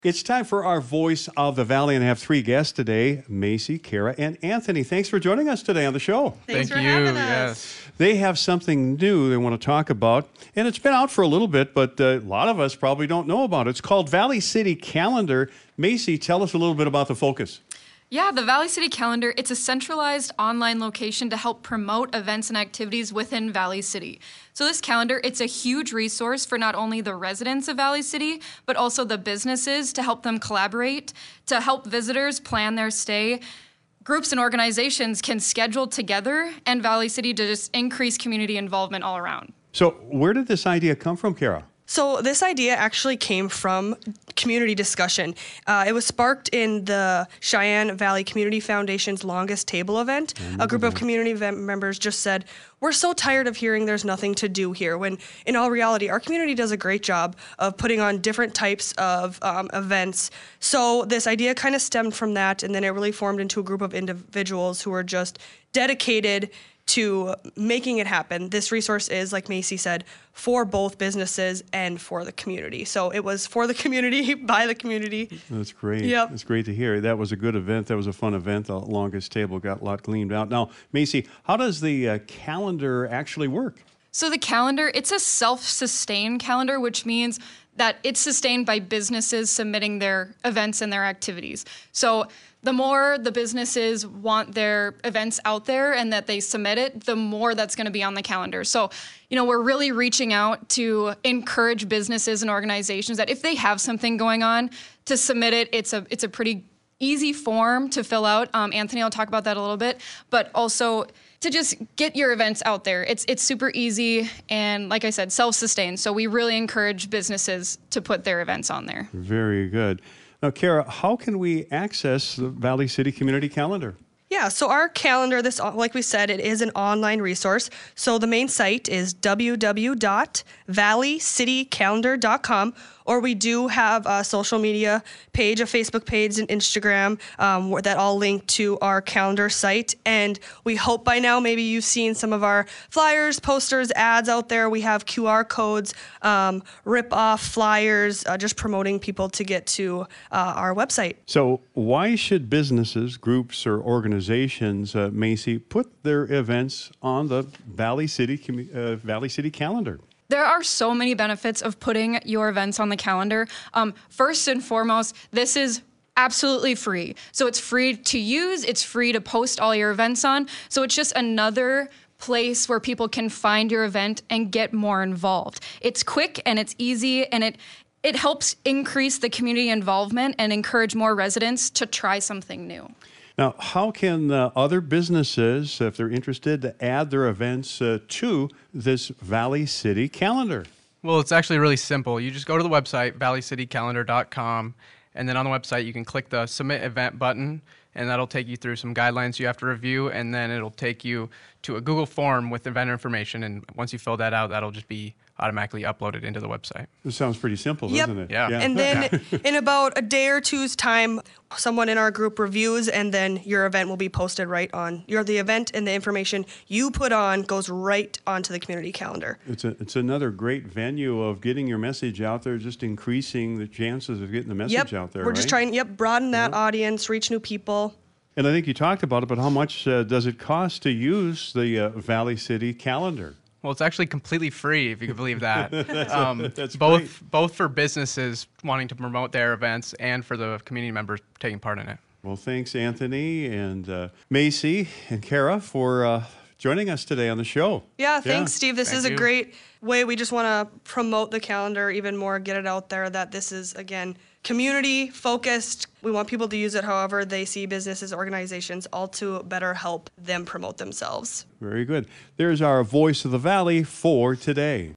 It's time for our Voice of the Valley, and I have three guests today, Macy, Kara, and Anthony. Thanks for joining us today on the show. Thanks for Thank you. having us. Yes. They have something new they want to talk about, and it's been out for a little bit, but a lot of us probably don't know about it. It's called Valley City Calendar. Macy, tell us a little bit about the focus. Yeah, the Valley City Calendar, it's a centralized online location to help promote events and activities within Valley City. So this calendar, it's a huge resource for not only the residents of Valley City, but also the businesses to help them collaborate, to help visitors plan their stay. Groups and organizations can schedule together and Valley City to just increase community involvement all around. So where did this idea come from, Kara? So this idea actually came from community discussion. It was sparked in the Cheyenne Valley Community Foundation's Longest Table event. A group of community members just said, we're so tired of hearing there's nothing to do here, when in all reality, our community does a great job of putting on different types of events. So this idea kind of stemmed from that, and then it really formed into a group of individuals who were just dedicated to making it happen. This resource is, like Macy said, for both businesses and for the community. So it was for the community, by the community. That's great. Yep. That's great to hear. That was a good event. That was a fun event. The Longest Table got a lot cleaned out. Now, Macy, how does the calendar actually work? So the calendar, it's a self-sustained calendar, which means that it's sustained by businesses submitting their events and their activities. So the more the businesses want their events out there and that they submit it, the more that's going to be on the calendar. So, we're really reaching out to encourage businesses and organizations that if they have something going on, to submit it. It's a pretty easy form to fill out. Anthony will talk about that a little bit, but also to just get your events out there. It's super easy and, like I said, self-sustained. So we really encourage businesses to put their events on there. Very good. Now, Kara, how can we access the Valley City Community Calendar? Yeah, so our calendar, like we said, it is an online resource. So the main site is www.valleycitycalendar.com, or we do have a social media page, a Facebook page and Instagram that all link to our calendar site. And we hope by now maybe you've seen some of our flyers, posters, ads out there. We have QR codes, rip-off flyers, just promoting people to get to our website. So why should businesses, groups, or organizations, Macy, put their events on the Valley City Calendar? There are so many benefits of putting your events on the calendar. First and foremost, this is absolutely free. So it's free to use, it's free to post all your events on. So it's just another place where people can find your event and get more involved. It's quick and it's easy, and it helps increase the community involvement and encourage more residents to try something new. Now, how can other businesses, if they're interested, to add their events to this Valley City Calendar? Well, it's actually really simple. You just go to the website, valleycitycalendar.com, and then on the website you can click the Submit Event button, and that'll take you through some guidelines you have to review, and then it'll take you to a Google form with event information, and once you fill that out, that'll just be automatically uploaded into the website. This sounds pretty simple, Yep. doesn't it? Yeah. And then in about a day or two's time, someone in our group reviews, and then your event will be posted right on. The event and the information you put on goes right onto the community calendar. It's another great venue of getting your message out there, just increasing the chances of getting the message out there. We're just trying, broaden that audience, reach new people. And I think you talked about it, but how much does it cost to use the Valley City Calendar? Well, it's actually completely free, if you can believe that. That's both for businesses wanting to promote their events and for the community members taking part in it. Well, thanks, Anthony and Macy and Kara, for joining us today on the show. Yeah, thanks, Steve. This is a you. great way. We just want to promote the calendar even more, get it out there that this is, again, community focused. We want people to use it however they see businesses, organizations, all to better help them promote themselves. Very good. There's our Voice of the Valley for today.